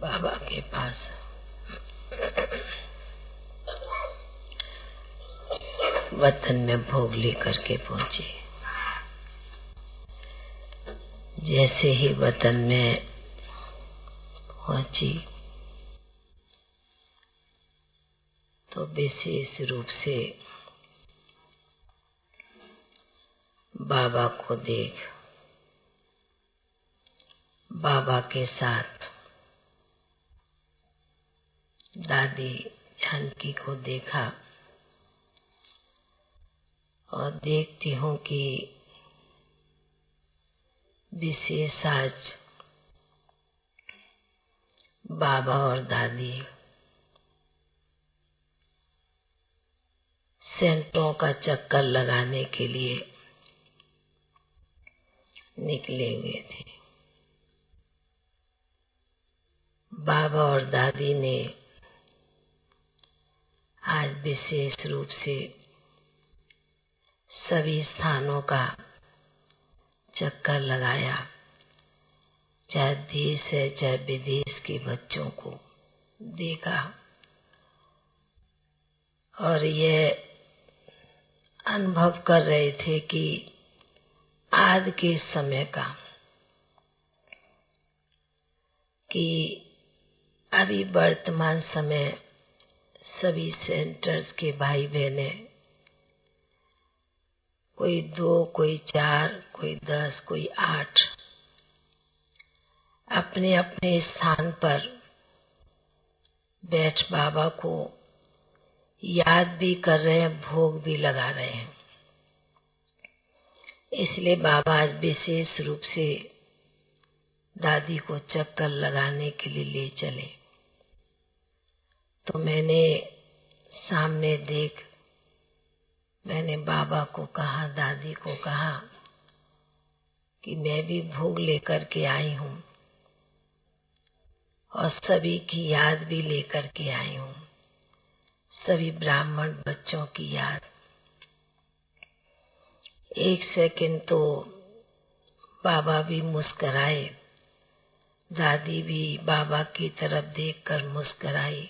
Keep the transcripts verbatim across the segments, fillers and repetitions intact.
बाबा के पास वतन में भोग लेकर के पहुंचे। जैसे ही वतन में पहुंची तो विशेष रूप से बाबा को देख बाबा के साथ दादी जानकी को देखा और देखती हूँ कि विशेष आज बाबा और दादी सेंटरों का चक्कर लगाने के लिए निकले हुए थे। बाबा और दादी ने आज विशेष रूप से सभी स्थानों का चक्कर लगाया, चाहे देश है चाहे विदेश के बच्चों को देखा और ये अनुभव कर रहे थे कि आज के समय का कि अभी वर्तमान समय सभी सेंटर्स के भाई बहने कोई दो कोई चार कोई दस कोई आठ अपने अपने स्थान पर बैठ बाबा को याद भी कर रहे हैं, भोग भी लगा रहे हैं। इसलिए बाबा आज विशेष रूप से दादी को चक्कर लगाने के लिए ले चले। तो मैंने सामने देख मैंने बाबा को कहा, दादी को कहा कि मैं भी भोग लेकर के आई हूँ और सभी की याद भी लेकर के आई हूँ, सभी ब्राह्मण बच्चों की याद। एक सेकंड तो बाबा भी मुस्कुराए, दादी भी बाबा की तरफ देखकर मुस्कुराई।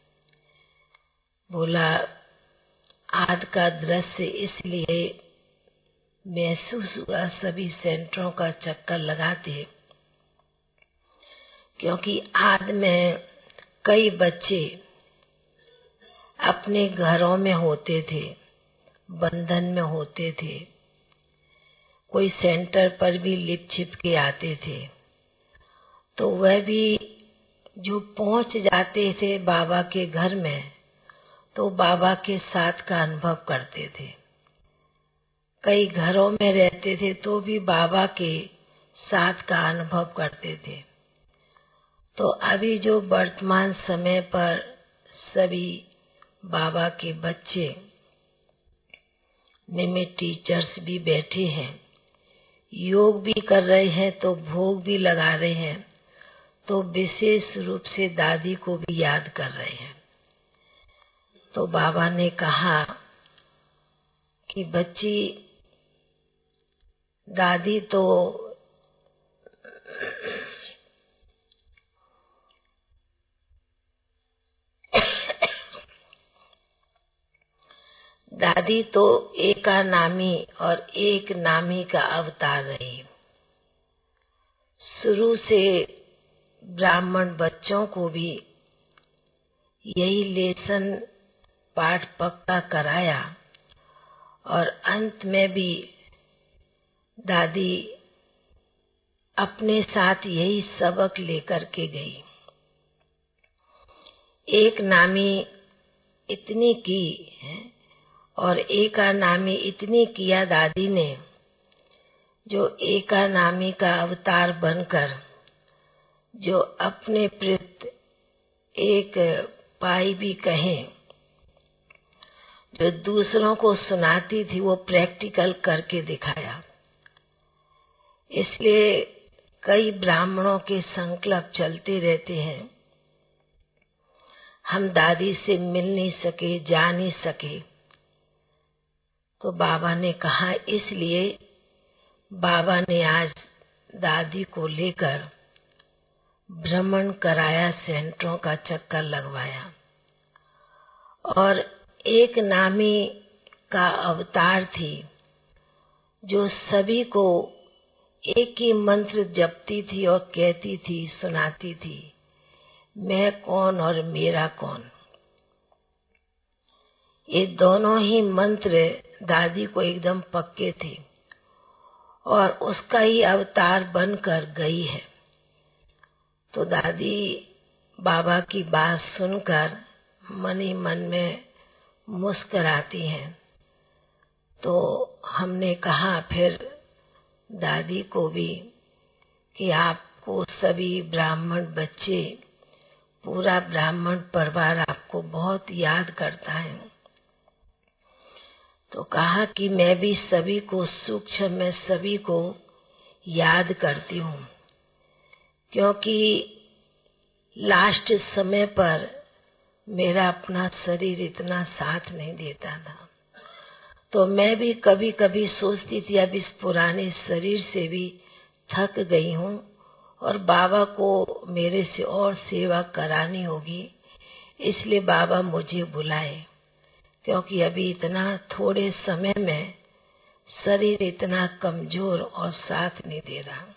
बोला, आज का दृश्य इसलिए महसूस हुआ सभी सेंटरों का चक्कर लगाते क्योंकि आज में कई बच्चे अपने घरों में होते थे, बंधन में होते थे, कोई सेंटर पर भी लिप छिप के आते थे, तो वह भी जो पहुंच जाते थे बाबा के घर में तो बाबा के साथ का अनुभव करते थे। कई घरों में रहते थे तो भी बाबा के साथ का अनुभव करते थे। तो अभी जो वर्तमान समय पर सभी बाबा के बच्चे निमित्त टीचर्स भी बैठे हैं, योग भी कर रहे हैं तो भोग भी लगा रहे हैं, तो विशेष रूप से दादी को भी याद कर रहे हैं। तो बाबा ने कहा कि बच्ची, दादी तो दादी तो एका नामी और एक नामी का अवतार रही। शुरू से ब्राह्मण बच्चों को भी यही लेसन पाठ पक्का कराया और अंत में भी दादी अपने साथ यही सबक लेकर के गई। एक नामी इतनी की है और एका नामी इतनी किया दादी ने, जो एका नामी का अवतार बनकर जो अपने प्रति एक पाई भी कहें, जो दूसरों को सुनाती थी, वो प्रैक्टिकल करके दिखाया। इसलिए कई ब्राह्मणों के संकल्प चलते रहते हैं, हम दादी से मिल नहीं सके, जा नहीं सके। तो बाबा ने कहा, इसलिए बाबा ने आज दादी को लेकर भ्रमण कराया, सेंटरों का चक्कर लगवाया और एक नामी का अवतार थी जो सभी को एक ही मंत्र जपती थी और कहती थी, सुनाती थी, मैं कौन और मेरा कौन। ये दोनों ही मंत्र दादी को एकदम पक्के थे और उसका ही अवतार बनकर गई है। तो दादी बाबा की बात सुनकर मन ही मन में मुस्कुराती हैं। तो हमने कहा फिर दादी को भी कि आपको सभी ब्राह्मण बच्चे, पूरा ब्राह्मण परिवार आपको बहुत याद करता है। तो कहा कि मैं भी सभी को सूक्ष्म में सभी को याद करती हूँ, क्योंकि लास्ट समय पर मेरा अपना शरीर इतना साथ नहीं देता था। तो मैं भी कभी कभी सोचती थी अब इस पुराने शरीर से भी थक गई हूँ और बाबा को मेरे से और सेवा करानी होगी, इसलिए बाबा मुझे बुलाए, क्योंकि अभी इतना थोड़े समय में शरीर इतना कमजोर और साथ नहीं दे रहा।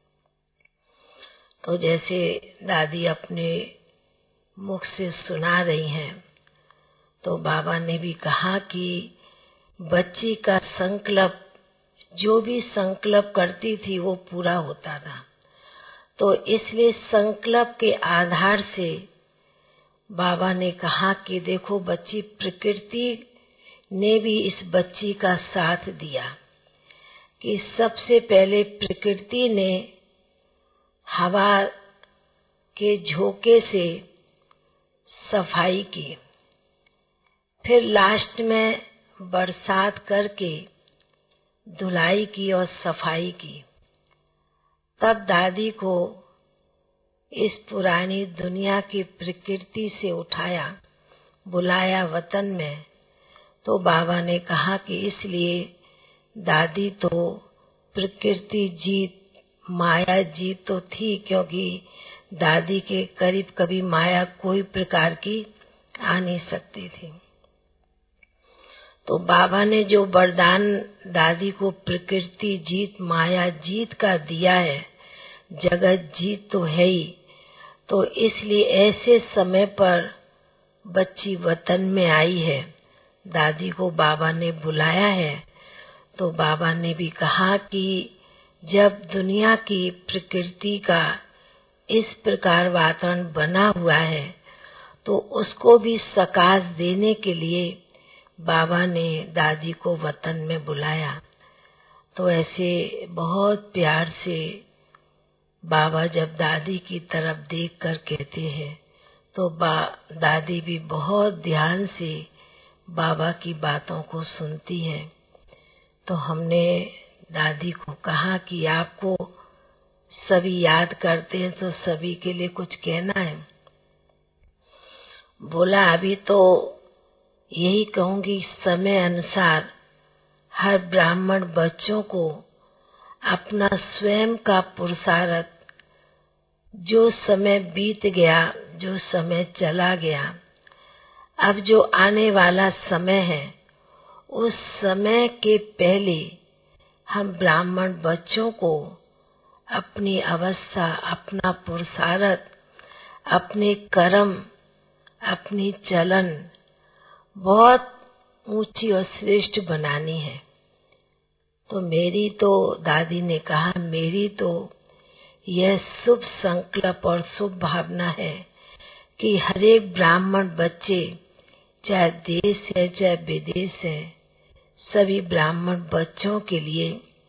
तो जैसे दादी अपने मुख से सुना रही हैं, तो बाबा ने भी कहा कि बच्ची का संकल्प, जो भी संकल्प करती थी वो पूरा होता था। तो इसलिए संकल्प के आधार से बाबा ने कहा कि देखो बच्ची, प्रकृति ने भी इस बच्ची का साथ दिया कि सबसे पहले प्रकृति ने हवा के झोंके से सफाई की, फिर लास्ट में बरसात करके धुलाई की और सफाई की। तब दादी को इस पुरानी दुनिया की प्रकृति से उठाया, बुलाया वतन में। तो बाबा ने कहा कि इसलिए दादी तो प्रकृति जीत, माया जीत तो थी, क्योंकि दादी के करीब कभी माया कोई प्रकार की आ नहीं सकती थी। तो बाबा ने जो वरदान दादी को प्रकृति जीत, माया जीत का दिया है, जगत जीत तो है ही, तो इसलिए ऐसे समय पर बच्ची वतन में आई है, दादी को बाबा ने बुलाया है। तो बाबा ने भी कहा कि जब दुनिया की प्रकृति का इस प्रकार वातावरण बना हुआ है, तो उसको भी सकाश देने के लिए बाबा ने दादी को वतन में बुलाया। तो ऐसे बहुत प्यार से बाबा जब दादी की तरफ देख कर कहते हैं, तो बा दादी भी बहुत ध्यान से बाबा की बातों को सुनती है। तो हमने दादी को कहा कि आपको सभी याद करते हैं, तो सभी के लिए कुछ कहना है। बोला अभी तो यही कहूंगी, समय अनुसार हर ब्राह्मण बच्चों को अपना स्वयं का पुरुषार्थ, जो समय बीत गया, जो समय चला गया, अब जो आने वाला समय है, उस समय के पहले हम ब्राह्मण बच्चों को अपनी अवस्था, अपना पुरुषार्थ, अपने कर्म, अपनी चलन बहुत ऊंची और श्रेष्ठ बनानी है। तो मेरी तो दादी ने कहा, मेरी तो यह शुभ संकल्प और शुभ भावना है कि हर एक ब्राह्मण बच्चे, चाहे देश है चाहे विदेश है, सभी ब्राह्मण बच्चों के लिए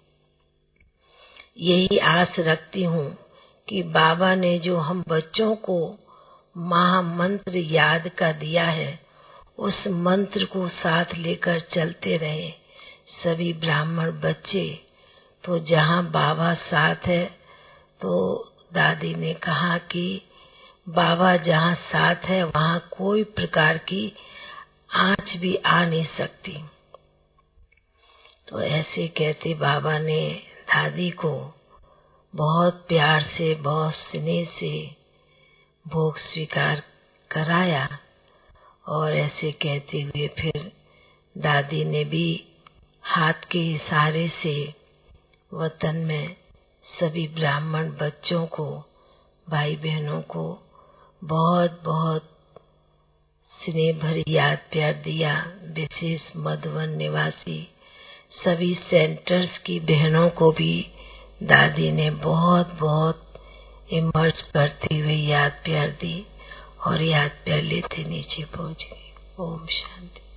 यही आस रखती हूँ कि बाबा ने जो हम बच्चों को महामंत्र याद का दिया है, उस मंत्र को साथ लेकर चलते रहे सभी ब्राह्मण बच्चे। तो जहाँ बाबा साथ है, तो दादी ने कहा कि बाबा जहाँ साथ है, वहाँ कोई प्रकार की आँच भी आ नहीं सकती। तो ऐसे कहते बाबा ने दादी को बहुत प्यार से, बहुत स्नेह से भोग स्वीकार कराया। और ऐसे कहते हुए फिर दादी ने भी हाथ के इशारे से वतन में सभी ब्राह्मण बच्चों को, भाई बहनों को बहुत बहुत स्नेह भरी याद प्यार दिया। विशेष मधुवन निवासी सभी सेंटर्स की बहनों को भी दादी ने बहुत बहुत इमर्ज करते हुए याद प्यार दी और याद प्यार लेते नीचे पहुंच गई। ओम शांति।